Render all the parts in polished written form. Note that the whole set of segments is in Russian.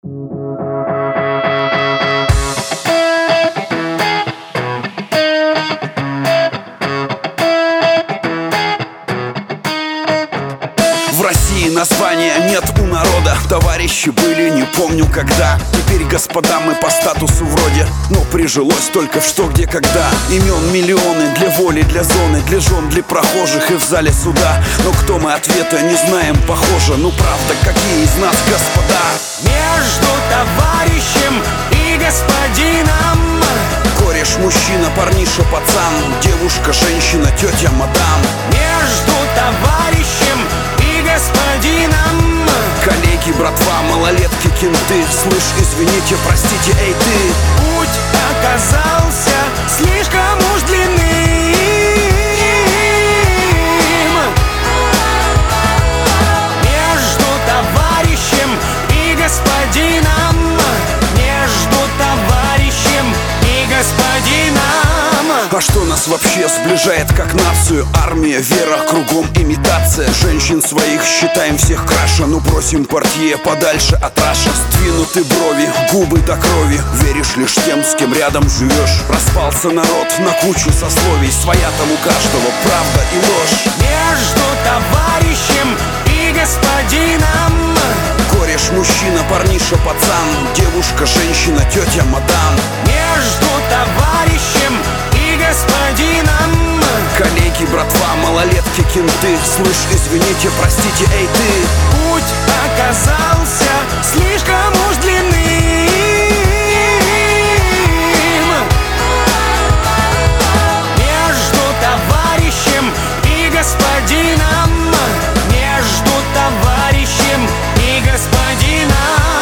В России названия нет у народа. Товарищи были, не помню когда. Теперь, господа, мы по статусу вроде, но прижилось только в что, где, когда. Имен миллионы для воли, для зоны, для жен, для прохожих и в зале суда. Но кто мы, ответа не знаем, похоже. Ну правда, какие из нас господа? Между товарищем и господином. Кореш, мужчина, парниша, пацан. Девушка, женщина, тетя, мадам. Между товарищем и господином. Коллеги, братва, малолетки, кенты. Слышь, извините, простите, эй ты. Путь оказался слишком уж длинным. Между товарищем и господином. Между товарищем и господином. А что нас вообще сближает как нацию? Армия, вера, кругом имитация. Женщин своих считаем всех краше. Ну просим портье подальше от Раша. Сдвинуты брови, губы до крови. Веришь лишь тем, с кем рядом живешь. Распался народ на кучу сословий. Своя там у каждого правда и ложь. Между товарищем и господином. Кореш, мужчина, парниша, пацан. Девушка, женщина, тетя, мадам. Между товарищем и господином. Коллеги, братва, малолетки, кенты. Слышь, извините, простите, эй ты. Путь оказался слишком уж длинным. Между товарищем и господином. Между товарищем и господином.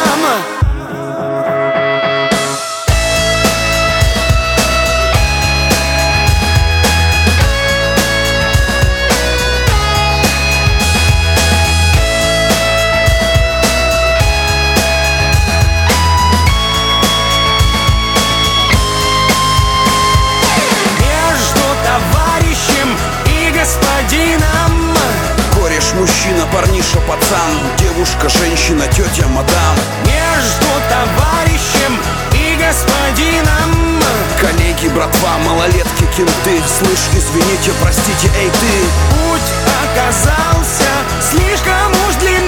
Господином. Кореш, мужчина, парниша, пацан. Девушка, женщина, тетя, мадам. Между товарищем и господином. Коллеги, братва, малолетки, кенты. Слышь, извините, простите, эй ты. Путь оказался слишком уж длинным.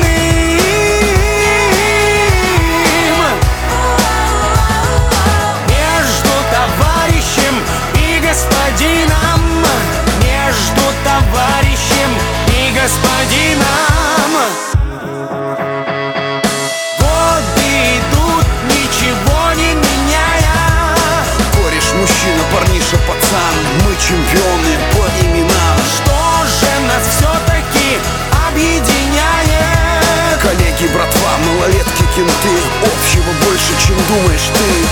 Между товарищем и господином. Между товарищем и господином. Годы идут, ничего не меняя. Кореш, мужчина, парниша, пацан. Мы чемпионы по именам. Что же нас все-таки объединяет? Коллеги, братва, малолетки, кенты. Общего больше, чем думаешь ты.